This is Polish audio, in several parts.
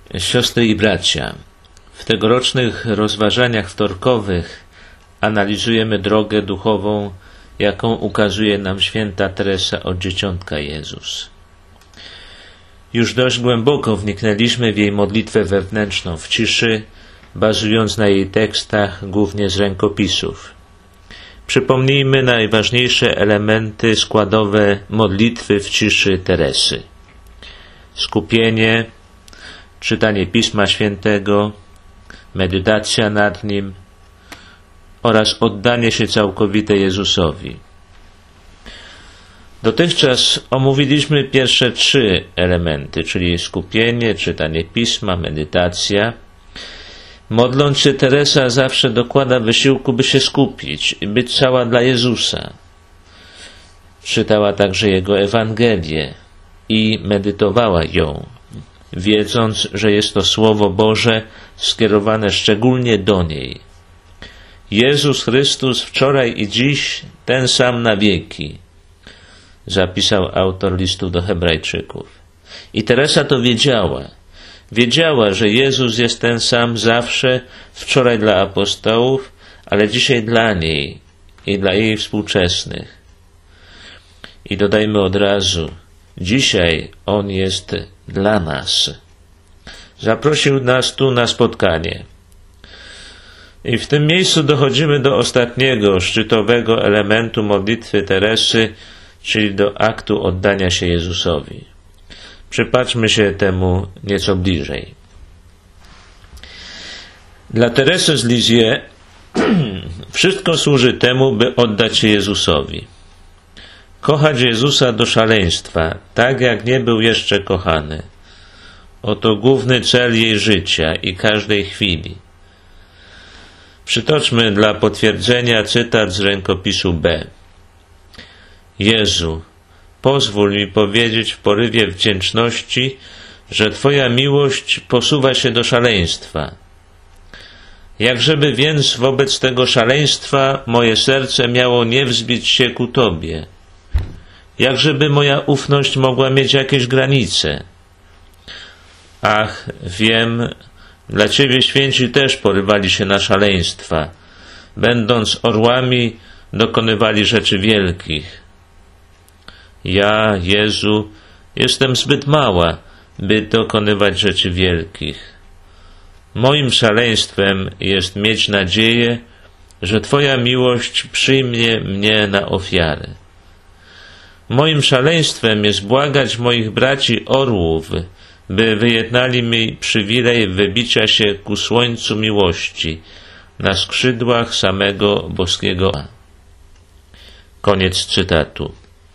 Siostry i bracia, w tegorocznych rozważaniach wtorkowych analizujemy drogę duchową, jaką ukazuje nam święta Teresa od Dzieciątka Jezus. Już dość głęboko wniknęliśmy w jej modlitwę wewnętrzną w ciszy, bazując na jej tekstach głównie z rękopisów. Przypomnijmy najważniejsze elementy składowe modlitwy w ciszy Teresy. Skupienie, czytanie Pisma Świętego, medytacja nad nim oraz oddanie się całkowite Jezusowi. Dotychczas omówiliśmy pierwsze trzy elementy, czyli skupienie, czytanie Pisma, medytacja. Modląc się, Teresa zawsze dokłada wysiłku, by się skupić i być cała dla Jezusa. Czytała także Jego Ewangelię i medytowała ją, wiedząc, że jest to Słowo Boże skierowane szczególnie do niej. Jezus Chrystus wczoraj i dziś ten sam na wieki, zapisał autor listu do Hebrajczyków. I Teresa to wiedziała. Wiedziała, że Jezus jest ten sam zawsze, wczoraj dla apostołów, ale dzisiaj dla niej i dla jej współczesnych. I dodajmy od razu, dzisiaj On jest dla nas. Zaprosił nas tu na spotkanie. I w tym miejscu dochodzimy do ostatniego, szczytowego elementu modlitwy Teresy, czyli do aktu oddania się Jezusowi. Przypatrzmy się temu nieco bliżej. Dla Teresy z Lisieux wszystko służy temu, by oddać się Jezusowi. Kochać Jezusa do szaleństwa, tak jak nie był jeszcze kochany. Oto główny cel jej życia i każdej chwili. Przytoczmy dla potwierdzenia cytat z rękopisu B. Jezu, pozwól mi powiedzieć w porywie wdzięczności, że Twoja miłość posuwa się do szaleństwa. Jakżeby więc wobec tego szaleństwa moje serce miało nie wzbić się ku Tobie? Jakżeby moja ufność mogła mieć jakieś granice? Ach, wiem, dla Ciebie święci też porywali się na szaleństwa. Będąc orłami, dokonywali rzeczy wielkich. Ja, Jezu, jestem zbyt mała, by dokonywać rzeczy wielkich. Moim szaleństwem jest mieć nadzieję, że Twoja miłość przyjmie mnie na ofiarę. Moim szaleństwem jest błagać moich braci orłów, by wyjednali mi przywilej wybicia się ku słońcu miłości na skrzydłach samego boskiego. Koniec cytatu.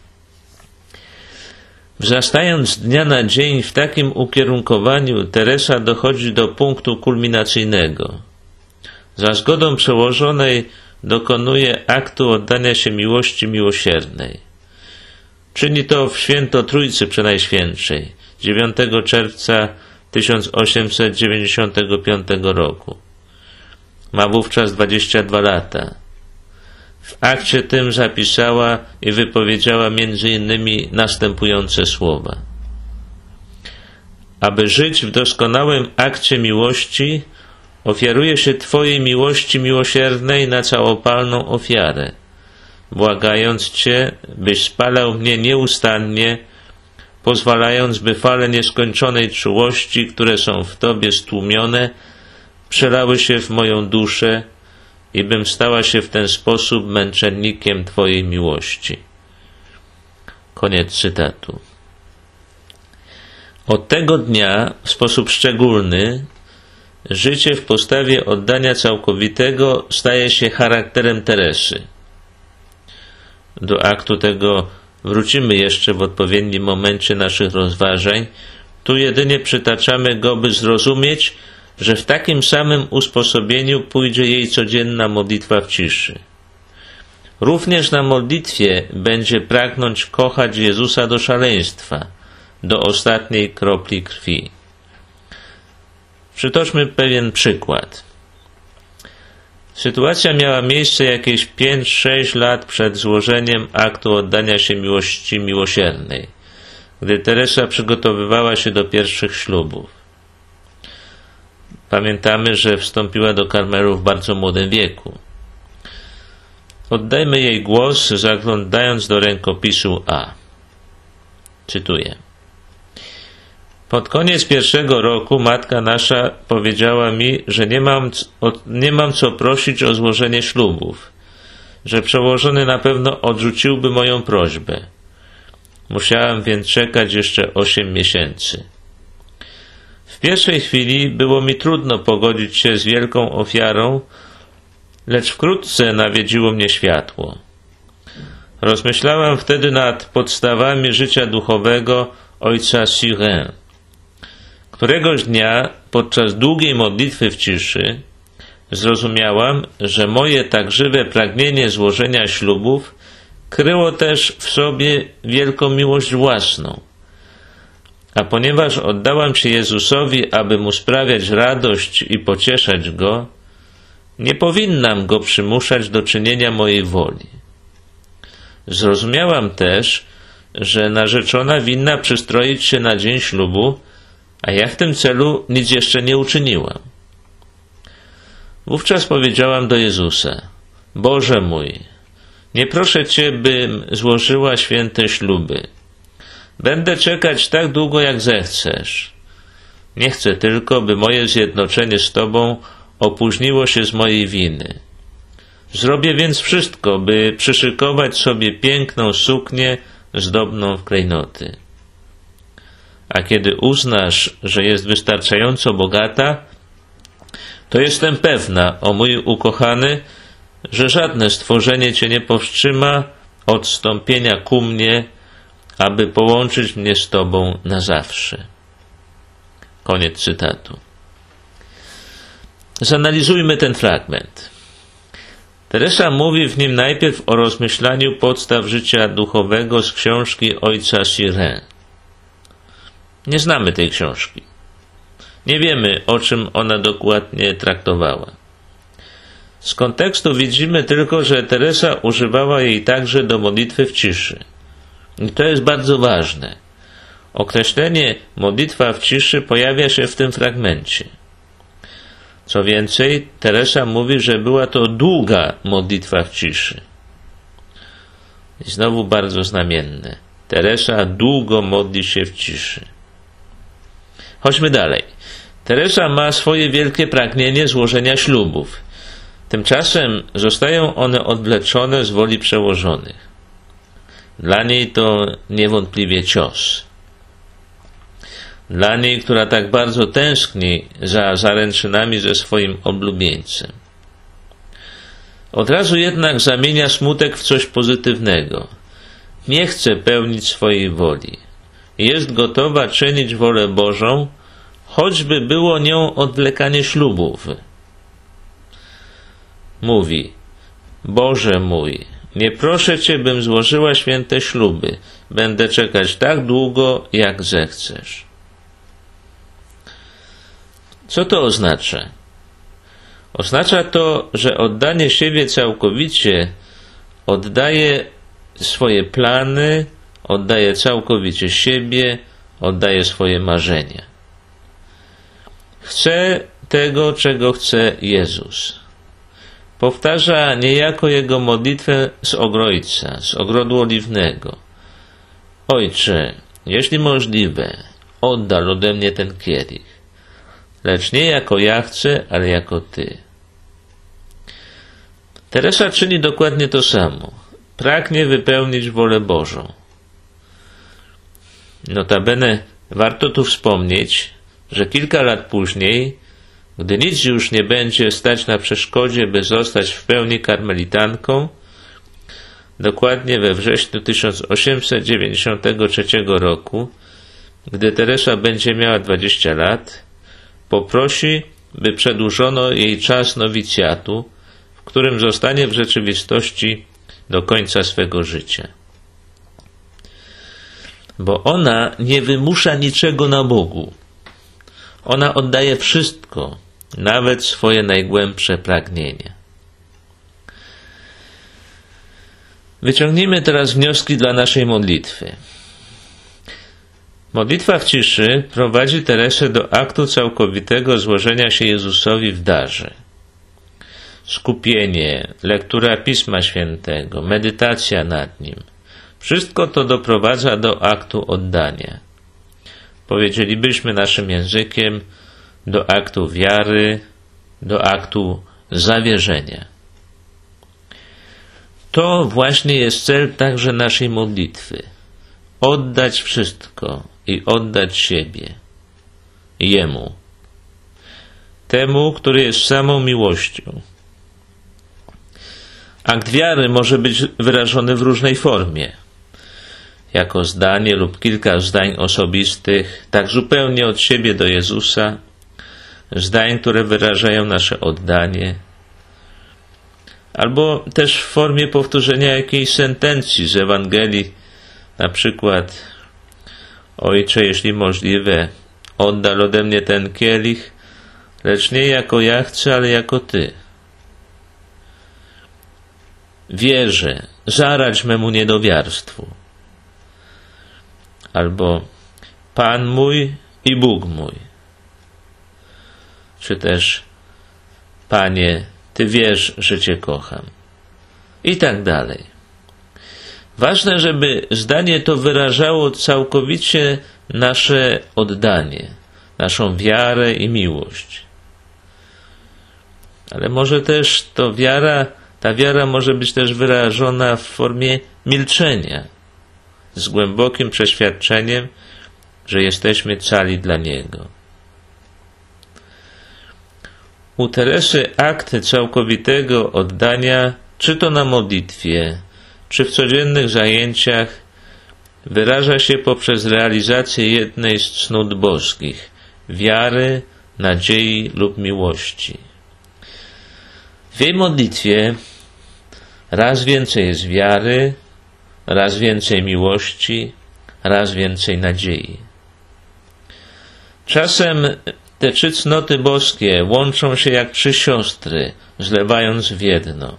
Wzrastając z dnia na dzień w takim ukierunkowaniu, Teresa dochodzi do punktu kulminacyjnego. Za zgodą przełożonej dokonuje aktu oddania się miłości miłosiernej. Czyni to w święto Trójcy Przenajświętszej, 9 czerwca 1895 roku. Ma wówczas 22 lata. W akcie tym zapisała i wypowiedziała między innymi następujące słowa. Aby żyć w doskonałym akcie miłości, ofiaruję się Twojej miłości miłosiernej na całopalną ofiarę, błagając Cię, byś spalał mnie nieustannie, pozwalając, by fale nieskończonej czułości, które są w Tobie stłumione, przelały się w moją duszę i bym stała się w ten sposób męczennikiem Twojej miłości. Koniec cytatu. Od tego dnia w sposób szczególny życie w postawie oddania całkowitego staje się charakterem Teresy. Do aktu tego wrócimy jeszcze w odpowiednim momencie naszych rozważań. Tu jedynie przytaczamy go, by zrozumieć, że w takim samym usposobieniu pójdzie jej codzienna modlitwa w ciszy. Również na modlitwie będzie pragnąć kochać Jezusa do szaleństwa, do ostatniej kropli krwi. Przytoczmy pewien przykład. Sytuacja miała miejsce jakieś 5-6 lat przed złożeniem aktu oddania się miłości miłosiernej, gdy Teresa przygotowywała się do pierwszych ślubów. Pamiętamy, że wstąpiła do Karmelu w bardzo młodym wieku. Oddajmy jej głos, zaglądając do rękopisu A. Cytuję. Pod koniec pierwszego roku matka nasza powiedziała mi, że nie mam co prosić o złożenie ślubów, że przełożony na pewno odrzuciłby moją prośbę. Musiałam więc czekać jeszcze 8 miesięcy. W pierwszej chwili było mi trudno pogodzić się z wielką ofiarą, lecz wkrótce nawiedziło mnie światło. Rozmyślałam wtedy nad podstawami życia duchowego ojca Surin. Któregoś dnia, podczas długiej modlitwy w ciszy, zrozumiałam, że moje tak żywe pragnienie złożenia ślubów kryło też w sobie wielką miłość własną. A ponieważ oddałam się Jezusowi, aby Mu sprawiać radość i pocieszać Go, nie powinnam Go przymuszać do czynienia mojej woli. Zrozumiałam też, że narzeczona winna przystroić się na dzień ślubu, a ja w tym celu nic jeszcze nie uczyniłam. Wówczas powiedziałam do Jezusa: Boże mój, nie proszę Cię, bym złożyła święte śluby. Będę czekać tak długo, jak zechcesz. Nie chcę tylko, by moje zjednoczenie z Tobą opóźniło się z mojej winy. Zrobię więc wszystko, by przyszykować sobie piękną suknię zdobną w klejnoty. A kiedy uznasz, że jest wystarczająco bogata, to jestem pewna, o mój ukochany, że żadne stworzenie Cię nie powstrzyma od wstąpienia ku mnie, aby połączyć mnie z Tobą na zawsze. Koniec cytatu. Zanalizujmy ten fragment. Teresa mówi w nim najpierw o rozmyślaniu podstaw życia duchowego z książki ojca Surin. Nie znamy tej książki. Nie wiemy, o czym ona dokładnie traktowała. Z kontekstu widzimy tylko, że Teresa używała jej także do modlitwy w ciszy. I to jest bardzo ważne. Określenie modlitwa w ciszy pojawia się w tym fragmencie. Co więcej, Teresa mówi, że była to długa modlitwa w ciszy. I znowu bardzo znamienne. Teresa długo modli się w ciszy. Chodźmy dalej. Teresa ma swoje wielkie pragnienie złożenia ślubów. Tymczasem zostają one odwleczone z woli przełożonych. Dla niej to niewątpliwie cios. Dla niej, która tak bardzo tęskni za zaręczynami ze swoim oblubieńcem. Od razu jednak zamienia smutek w coś pozytywnego. Nie chce pełnić swojej woli. Jest gotowa czynić wolę Bożą, choćby było nią odwlekanie ślubów. Mówi: Boże mój, nie proszę Cię, bym złożyła święte śluby. Będę czekać tak długo, jak zechcesz. Co to oznacza? Oznacza to, że oddanie siebie całkowicie oddaje swoje plany, oddaje całkowicie siebie, oddaje swoje marzenia. Chce tego, czego chce Jezus. Powtarza niejako jego modlitwę z Ojca, z ogrodu oliwnego. Ojcze, jeśli możliwe, oddal ode mnie ten kielich, lecz nie jako ja chcę, ale jako Ty. Teresa czyni dokładnie to samo. Pragnie wypełnić wolę Bożą. Notabene warto tu wspomnieć, że kilka lat później, gdy nic już nie będzie stać na przeszkodzie, by zostać w pełni karmelitanką, dokładnie we wrześniu 1893 roku, gdy Teresa będzie miała 20 lat, poprosi, by przedłużono jej czas nowicjatu, w którym zostanie w rzeczywistości do końca swego życia. Bo ona nie wymusza niczego na Bogu. Ona oddaje wszystko, nawet swoje najgłębsze pragnienia. Wyciągnijmy teraz wnioski dla naszej modlitwy. Modlitwa w ciszy prowadzi Teresę do aktu całkowitego złożenia się Jezusowi w darze. Skupienie, lektura Pisma Świętego, medytacja nad nim. Wszystko to doprowadza do aktu oddania. Powiedzielibyśmy naszym językiem, do aktu wiary, do aktu zawierzenia. To właśnie jest cel także naszej modlitwy. Oddać wszystko i oddać siebie Jemu. Temu, który jest samą miłością. Akt wiary może być wyrażony w różnej formie. Jako zdanie lub kilka zdań osobistych, tak zupełnie od siebie do Jezusa, zdań, które wyrażają nasze oddanie, albo też w formie powtórzenia jakiejś sentencji z Ewangelii, na przykład: Ojcze, jeśli możliwe, oddal ode mnie ten kielich, lecz nie jako ja chcę, ale jako Ty. Wierzę, zaradź memu niedowiarstwu. Albo Pan mój i Bóg mój. Czy też Panie, Ty wiesz, że Cię kocham. I tak dalej. Ważne, żeby zdanie to wyrażało całkowicie nasze oddanie, naszą wiarę i miłość. Ale może też ta wiara może być też wyrażona w formie milczenia, z głębokim przeświadczeniem, że jesteśmy cali dla Niego. U Teresy akt całkowitego oddania, czy to na modlitwie, czy w codziennych zajęciach, wyraża się poprzez realizację jednej z cnót boskich – wiary, nadziei lub miłości. W jej modlitwie raz więcej jest wiary, raz więcej miłości, raz więcej nadziei. Czasem te trzy cnoty boskie łączą się jak trzy siostry, zlewając w jedno.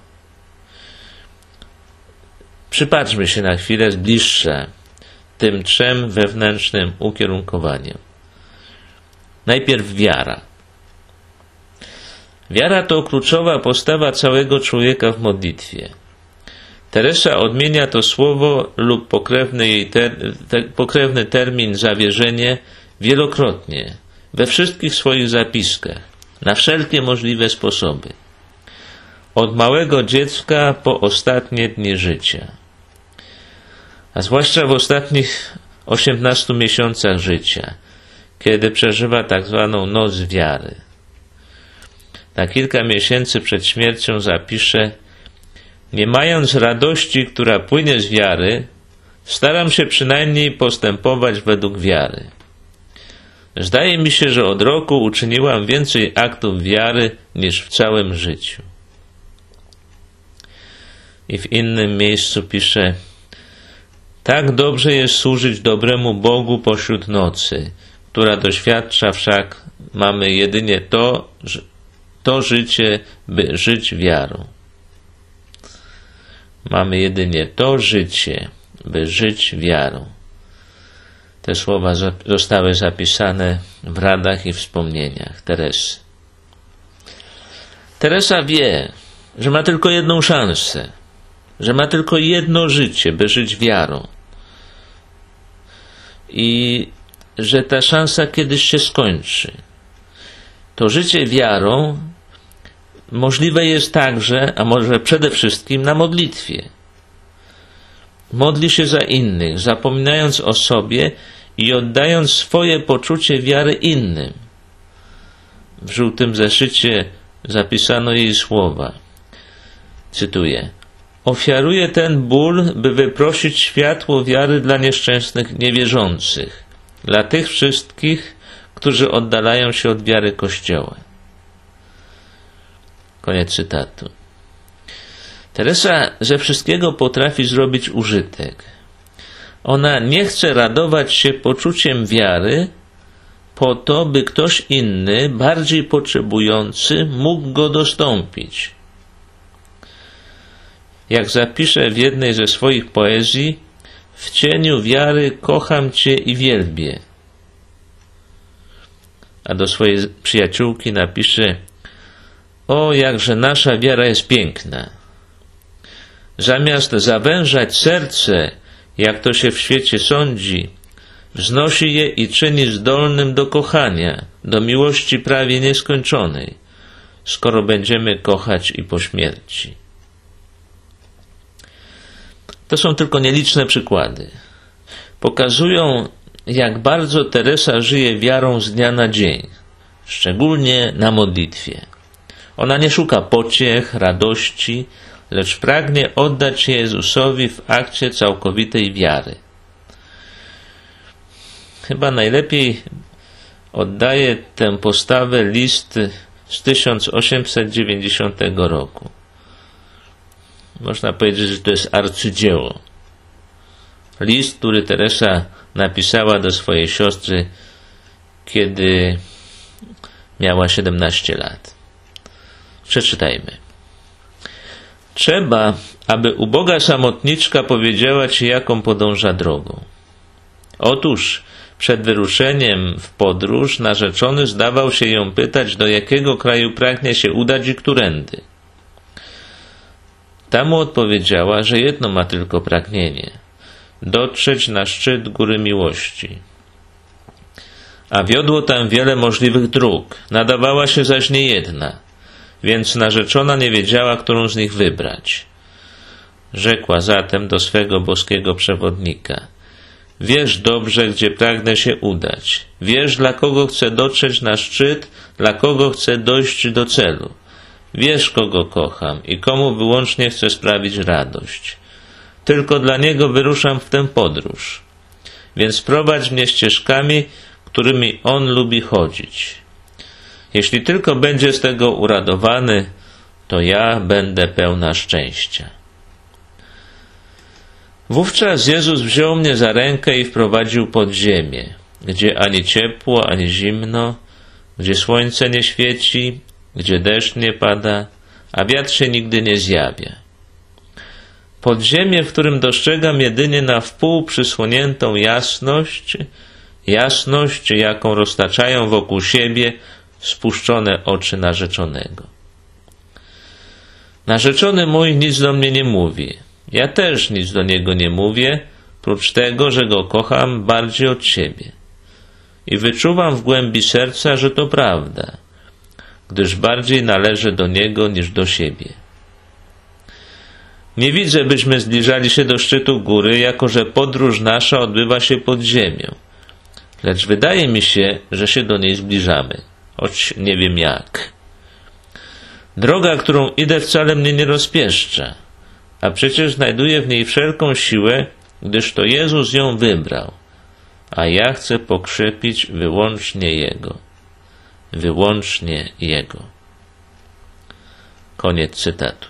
Przypatrzmy się na chwilę z bliższa tym trzem wewnętrznym ukierunkowaniom. Najpierw wiara. Wiara to kluczowa postawa całego człowieka w modlitwie. Teresa odmienia to słowo lub pokrewny termin zawierzenie wielokrotnie, we wszystkich swoich zapiskach, na wszelkie możliwe sposoby. Od małego dziecka po ostatnie dni życia. A zwłaszcza w ostatnich 18 miesiącach życia, kiedy przeżywa tak zwaną noc wiary. Na kilka miesięcy przed śmiercią zapisze: nie mając radości, która płynie z wiary, staram się przynajmniej postępować według wiary. Zdaje mi się, że od roku uczyniłam więcej aktów wiary niż w całym życiu. I w innym miejscu pisze: tak dobrze jest służyć dobremu Bogu pośród nocy, która doświadcza wszak mamy jedynie to życie, by żyć wiarą. Mamy jedynie to życie, by żyć wiarą. Te słowa zostały zapisane w radach i wspomnieniach Teresy. Teresa wie, że ma tylko jedną szansę, że ma tylko jedno życie, by żyć wiarą. I że ta szansa kiedyś się skończy. To życie wiarą możliwe jest także, a może przede wszystkim, na modlitwie. Modli się za innych, zapominając o sobie i oddając swoje poczucie wiary innym. W żółtym zeszycie zapisano jej słowa. Cytuję: ofiaruję ten ból, by wyprosić światło wiary dla nieszczęsnych niewierzących, dla tych wszystkich, którzy oddalają się od wiary Kościoła. Koniec cytatu. Teresa ze wszystkiego potrafi zrobić użytek. Ona nie chce radować się poczuciem wiary po to, by ktoś inny, bardziej potrzebujący, mógł go dostąpić. Jak zapisze w jednej ze swoich poezji, w cieniu wiary kocham Cię i wielbię. A do swojej przyjaciółki napisze: o, jakże nasza wiara jest piękna. Zamiast zawężać serce, jak to się w świecie sądzi, wznosi je i czyni zdolnym do kochania, do miłości prawie nieskończonej, skoro będziemy kochać i po śmierci. To są tylko nieliczne przykłady. Pokazują, jak bardzo Teresa żyje wiarą z dnia na dzień, szczególnie na modlitwie. Ona nie szuka pociech, radości, lecz pragnie oddać się Jezusowi w akcie całkowitej wiary. Chyba najlepiej oddaje tę postawę list z 1890 roku. Można powiedzieć, że to jest arcydzieło. List, który Teresa napisała do swojej siostry, kiedy miała 17 lat. Przeczytajmy. Trzeba, aby uboga samotniczka powiedziała Ci, jaką podąża drogą. Otóż przed wyruszeniem w podróż narzeczony zdawał się ją pytać, do jakiego kraju pragnie się udać i którędy. Ta mu odpowiedziała, że jedno ma tylko pragnienie – dotrzeć na szczyt Góry Miłości. A wiodło tam wiele możliwych dróg, nadawała się zaś niejedna, więc narzeczona nie wiedziała, którą z nich wybrać. Rzekła zatem do swego boskiego przewodnika: wiesz dobrze, gdzie pragnę się udać. Wiesz, dla kogo chcę dotrzeć na szczyt, dla kogo chcę dojść do celu. Wiesz, kogo kocham i komu wyłącznie chcę sprawić radość. Tylko dla niego wyruszam w tę podróż. Więc prowadź mnie ścieżkami, którymi on lubi chodzić. Jeśli tylko będzie z tego uradowany, to ja będę pełna szczęścia. Wówczas Jezus wziął mnie za rękę i wprowadził pod ziemię, gdzie ani ciepło, ani zimno, gdzie słońce nie świeci, gdzie deszcz nie pada, a wiatr się nigdy nie zjawia. Podziemie, w którym dostrzegam jedynie na wpół przysłoniętą jasność, jaką roztaczają wokół siebie spuszczone oczy narzeczonego. Narzeczony mój nic do mnie nie mówi. Ja też nic do niego nie mówię, prócz tego, że go kocham bardziej od siebie. I wyczuwam w głębi serca, że to prawda, gdyż bardziej należę do niego niż do siebie. Nie widzę, byśmy zbliżali się do szczytu góry, jako że podróż nasza odbywa się pod ziemią. Lecz wydaje mi się, że się do niej zbliżamy, choć nie wiem jak. Droga, którą idę, wcale mnie nie rozpieszcza, a przecież znajduję w niej wszelką siłę, gdyż to Jezus ją wybrał, a ja chcę pokrzepić wyłącznie Jego. Wyłącznie Jego. Koniec cytatu.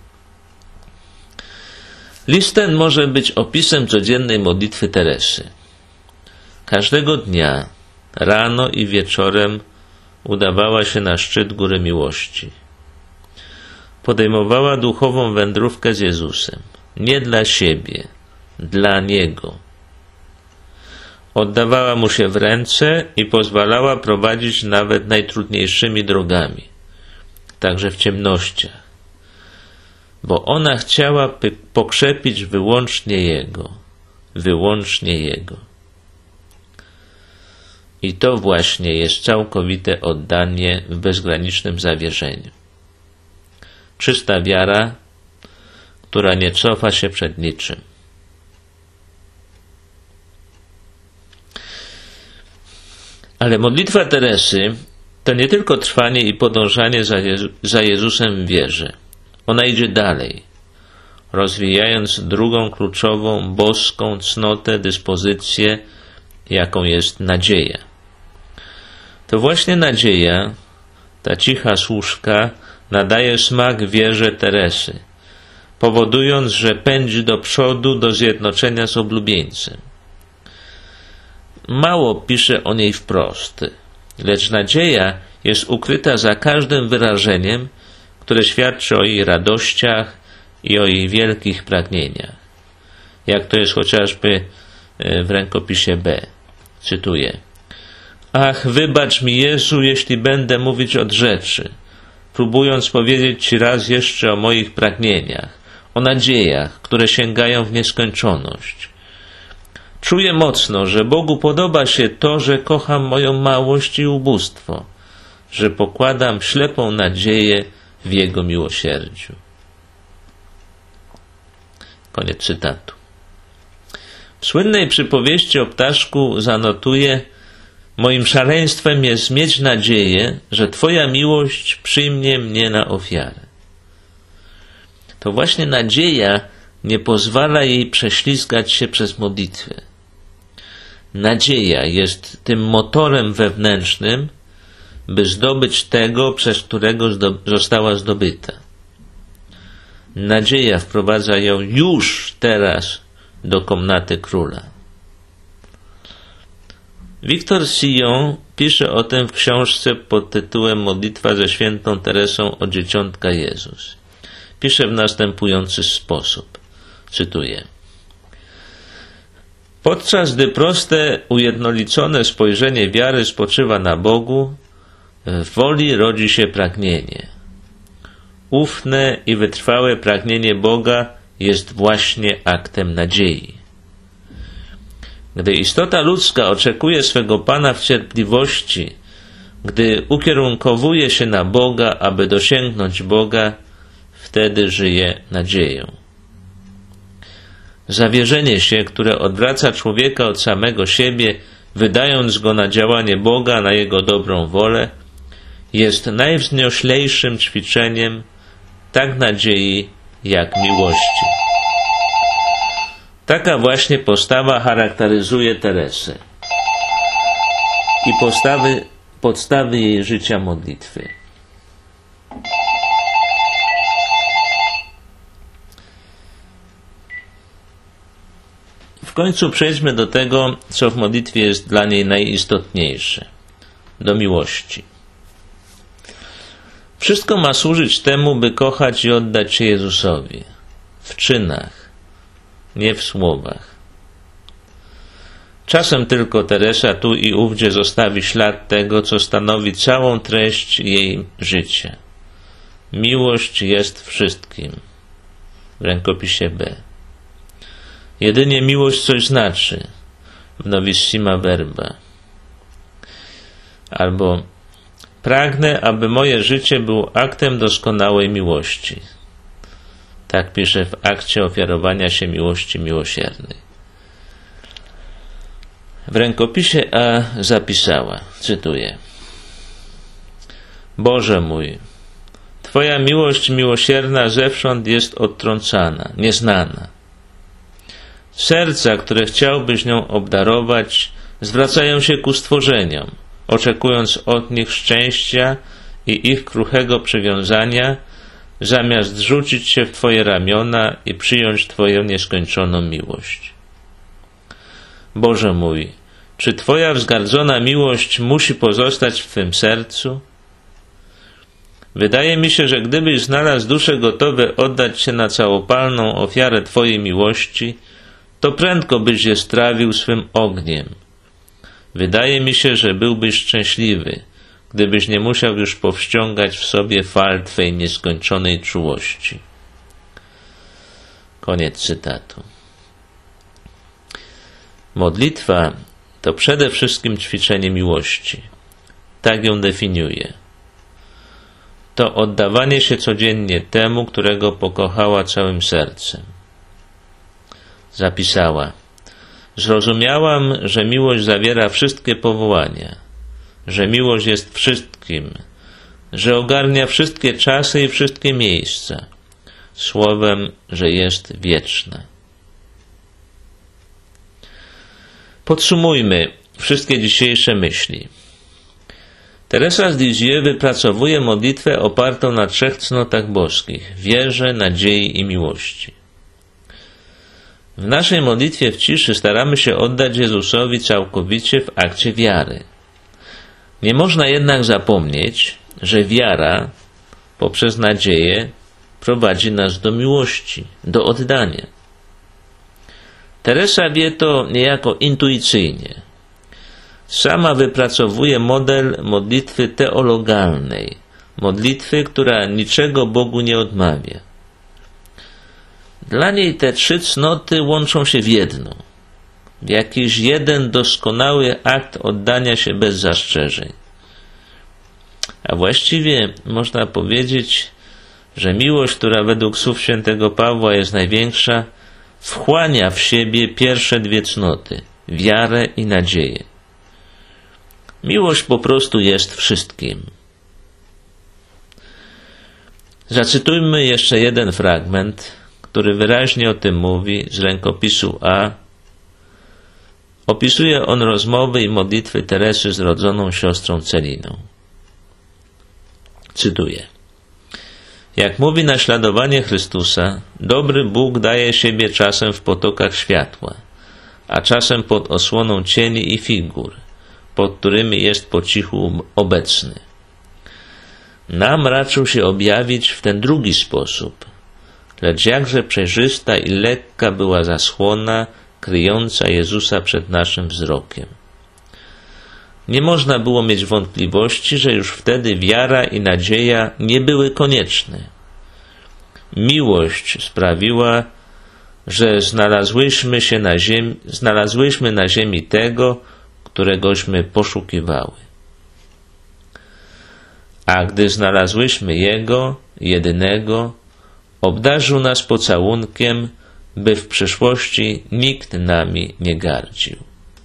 List ten może być opisem codziennej modlitwy Teresy. Każdego dnia, rano i wieczorem, udawała się na szczyt Góry Miłości. Podejmowała duchową wędrówkę z Jezusem. Nie dla siebie, dla Niego. Oddawała Mu się w ręce i pozwalała prowadzić nawet najtrudniejszymi drogami, także w ciemnościach, bo ona chciała pokrzepić wyłącznie Jego, wyłącznie Jego. I to właśnie jest całkowite oddanie w bezgranicznym zawierzeniu. Czysta wiara, która nie cofa się przed niczym. Ale modlitwa Teresy to nie tylko trwanie i podążanie za Jezusem w wierze. Ona idzie dalej, rozwijając drugą kluczową, boską cnotę, dyspozycję, jaką jest nadzieja. To właśnie nadzieja, ta cicha służka, nadaje smak wierze Teresy, powodując, że pędzi do przodu do zjednoczenia z oblubieńcem. Mało pisze o niej wprost, lecz nadzieja jest ukryta za każdym wyrażeniem, które świadczy o jej radościach i o jej wielkich pragnieniach. jak to jest chociażby w rękopisie B. Cytuję. Ach, wybacz mi, Jezu, jeśli będę mówić od rzeczy, próbując powiedzieć Ci raz jeszcze o moich pragnieniach, o nadziejach, które sięgają w nieskończoność. Czuję mocno, że Bogu podoba się to, że kocham moją małość i ubóstwo, że pokładam ślepą nadzieję w Jego miłosierdziu. Koniec cytatu. W słynnej przypowieści o ptaszku zanotuje: moim szaleństwem jest mieć nadzieję, że Twoja miłość przyjmie mnie na ofiarę. To właśnie nadzieja nie pozwala jej prześlizgać się przez modlitwę. Nadzieja jest tym motorem wewnętrznym, by zdobyć tego, przez którego została zdobyta. Nadzieja wprowadza ją już teraz do komnaty króla. Victor Sillon pisze o tym w książce pod tytułem Modlitwa ze świętą Teresą od Dzieciątka Jezus. Pisze w następujący sposób. Cytuję. Podczas gdy proste, ujednolicone spojrzenie wiary spoczywa na Bogu, w woli rodzi się pragnienie. Ufne i wytrwałe pragnienie Boga jest właśnie aktem nadziei. Gdy istota ludzka oczekuje swego Pana w cierpliwości, gdy ukierunkowuje się na Boga, aby dosięgnąć Boga, wtedy żyje nadzieją. Zawierzenie się, które odwraca człowieka od samego siebie, wydając go na działanie Boga, na Jego dobrą wolę, jest najwznioślejszym ćwiczeniem tak nadziei, jak miłości. Taka właśnie postawa charakteryzuje Teresę i podstawy jej życia modlitwy. W końcu przejdźmy do tego, co w modlitwie jest dla niej najistotniejsze, do miłości. Wszystko ma służyć temu, by kochać i oddać się Jezusowi, w czynach, nie w słowach. Czasem tylko Teresa tu i ówdzie zostawi ślad tego, co stanowi całą treść jej życia. Miłość jest wszystkim. W rękopisie B. Jedynie miłość coś znaczy. W Novissima Verba. Albo pragnę, aby moje życie było aktem doskonałej miłości. Tak pisze w akcie ofiarowania się miłości miłosiernej. W rękopisie A zapisała, cytuję: Boże mój, Twoja miłość miłosierna zewsząd jest odtrącana, nieznana. Serca, które chciałbyś nią obdarować, zwracają się ku stworzeniom, oczekując od nich szczęścia i ich kruchego przywiązania, zamiast rzucić się w Twoje ramiona i przyjąć Twoją nieskończoną miłość. Boże mój, czy Twoja wzgardzona miłość musi pozostać w Twym sercu? Wydaje mi się, że gdybyś znalazł dusze gotowe oddać się na całopalną ofiarę Twojej miłości, to prędko byś je strawił swym ogniem. Wydaje mi się, że byłbyś szczęśliwy, gdybyś nie musiał już powściągać w sobie fal Twej nieskończonej czułości. Koniec cytatu. Modlitwa to przede wszystkim ćwiczenie miłości. Tak ją definiuje. To oddawanie się codziennie temu, którego pokochała całym sercem. Zapisała: Zrozumiałam, że miłość zawiera wszystkie powołania, że miłość jest wszystkim, że ogarnia wszystkie czasy i wszystkie miejsca, słowem, że jest wieczna. Podsumujmy wszystkie dzisiejsze myśli. Teresa z Lisieux wypracowuje modlitwę opartą na 3 cnotach boskich: wierze, nadziei i miłości. W naszej modlitwie w ciszy staramy się oddać Jezusowi całkowicie w akcie wiary. Nie można jednak zapomnieć, że wiara poprzez nadzieję prowadzi nas do miłości, do oddania. Teresa wie to niejako intuicyjnie. Sama wypracowuje model modlitwy teologalnej, modlitwy, która niczego Bogu nie odmawia. Dla niej te trzy cnoty łączą się w jedno, w jakiś jeden doskonały akt oddania się bez zastrzeżeń. A właściwie można powiedzieć, że miłość, która według słów świętego Pawła jest największa, wchłania w siebie pierwsze dwie cnoty – wiarę i nadzieję. Miłość po prostu jest wszystkim. Zacytujmy jeszcze jeden fragment, który wyraźnie o tym mówi, z rękopisu A. Opisuje on rozmowy i modlitwy Teresy z rodzoną siostrą Celiną. Cytuję. Jak mówi naśladowanie Chrystusa, dobry Bóg daje siebie czasem w potokach światła, a czasem pod osłoną cieni i figur, pod którymi jest po cichu obecny. Nam raczył się objawić w ten drugi sposób, lecz jakże przejrzysta i lekka była zasłona kryjąca Jezusa przed naszym wzrokiem. Nie można było mieć wątpliwości, że już wtedy wiara i nadzieja nie były konieczne. Miłość sprawiła, że znalazłyśmy na ziemi tego, któregośmy poszukiwały. A gdy znalazłyśmy Jego, jedynego, obdarzył nas pocałunkiem, by w przyszłości nikt nami nie gardził.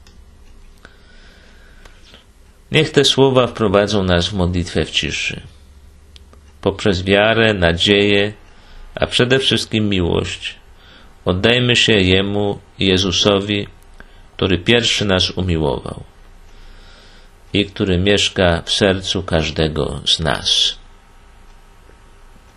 Niech te słowa wprowadzą nas w modlitwę w ciszy. Poprzez wiarę, nadzieję, a przede wszystkim miłość, oddajmy się Jemu, Jezusowi, który pierwszy nas umiłował i który mieszka w sercu każdego z nas.